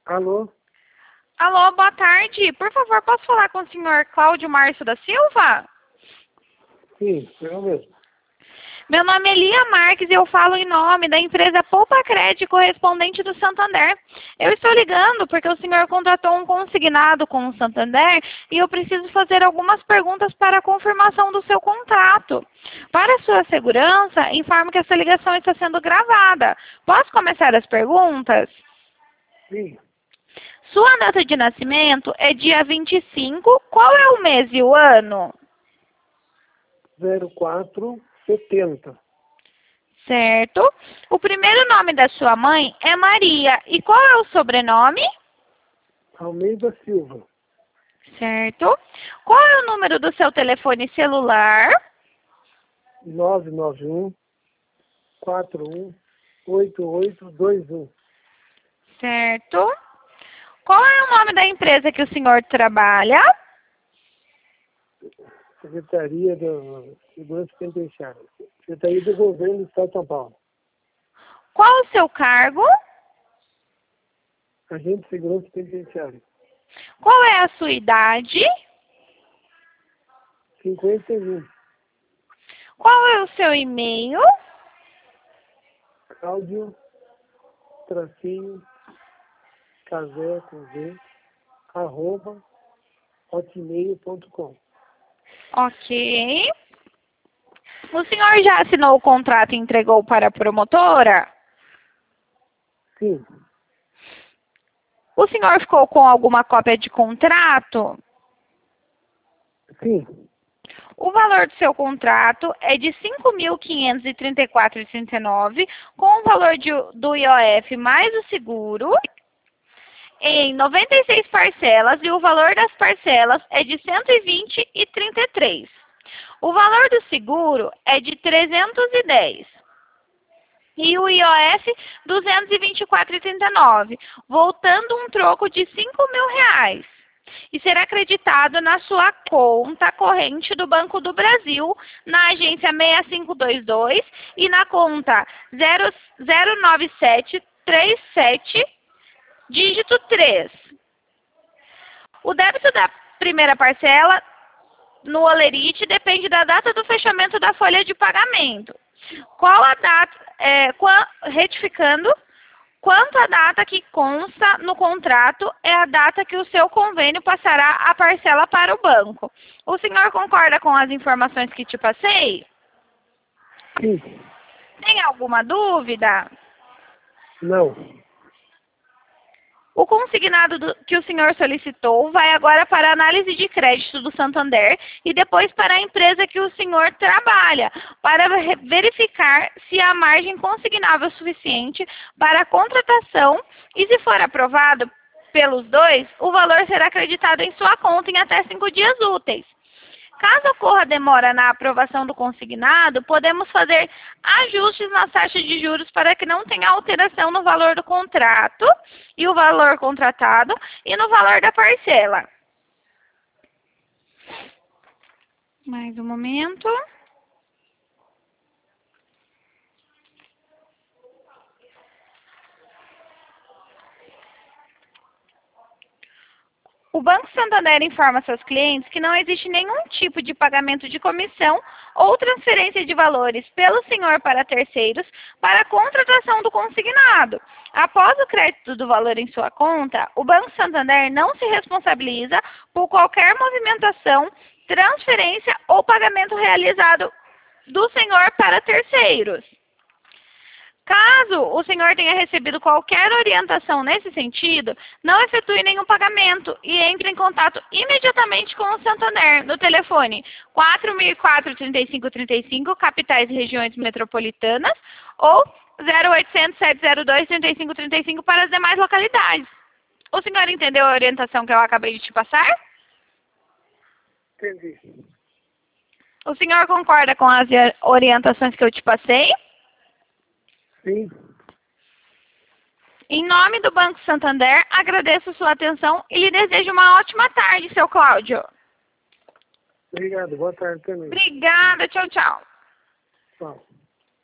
Alô? Alô, boa tarde. Por favor, posso falar com o senhor Cláudio Márcio da Silva? Sim, eu mesmo. Meu nome é Lia Marques e eu falo em nome da empresa Poupa Crédito correspondente do Santander. Eu estou ligando porque o senhor contratou um consignado com o Santander e eu preciso fazer algumas perguntas para a confirmação do seu contrato. Para sua segurança, informo que essa ligação está sendo gravada. Posso começar as perguntas? Sim, Sua data de nascimento é dia 25. Qual é o mês e o ano? 0470. Certo. O primeiro nome da sua mãe é Maria. E qual é o sobrenome? Almeida Silva. Certo. Qual é o número do seu telefone celular? 991 418821. Certo. Qual é o nome da empresa que o senhor trabalha? Secretaria da Segurança Penitenciária. Secretaria do Governo do Estado de São Paulo. Qual o seu cargo? Agente de Segurança Penitenciária. Qual é a sua idade? 51. Qual é o seu e-mail? Cláudio tracinho Casé com Z @ hotmail.com. Ok. O senhor já assinou o contrato e entregou para a promotora? Sim, O senhor ficou com alguma cópia de contrato? sim, O valor do seu contrato é de R$ 5.534,39, com o valor do IOF mais o seguro, em 96 parcelas, e o valor das parcelas é de R$ 120,33. O valor do seguro é de R$ 310. E o IOF, R$ 224,39, voltando um troco de R$ 5.000. E será acreditado na sua conta corrente do Banco do Brasil, na agência 6522 e na conta 09737, dígito 3. O débito da primeira parcela no Olerite depende da data do fechamento da folha de pagamento. Qual a data, retificando, quanto à data que consta no contrato é a data que o seu convênio passará a parcela para o banco. O senhor concorda com as informações que te passei? sim, Tem alguma dúvida? não, O consignado que o senhor solicitou vai agora para a análise de crédito do Santander e depois para a empresa que o senhor trabalha, para verificar se há margem consignável suficiente para a contratação e, se for aprovado pelos dois, o valor será acreditado em sua conta em até 5 dias úteis. Caso ocorra demora na aprovação do consignado, podemos fazer ajustes nas taxas de juros para que não tenha alteração no valor do contrato e o valor contratado e no valor da parcela. Mais um momento. O Banco Santander informa seus clientes que não existe nenhum tipo de pagamento de comissão ou transferência de valores pelo senhor para terceiros para a contratação do consignado. Após o crédito do valor em sua conta, o Banco Santander não se responsabiliza por qualquer movimentação, transferência ou pagamento realizado do senhor para terceiros. Caso o senhor tenha recebido qualquer orientação nesse sentido, não efetue nenhum pagamento e entre em contato imediatamente com o Santander no telefone 4004-3535, capitais e regiões metropolitanas, ou 0800-702-3535 para as demais localidades. O senhor entendeu a orientação que eu acabei de te passar? entendi. O senhor concorda com as orientações que eu te passei? Sim, Em nome do Banco Santander, agradeço sua atenção e lhe desejo uma ótima tarde, seu Cláudio. obrigado. Boa tarde também. Obrigada, tchau, tchau. Tchau.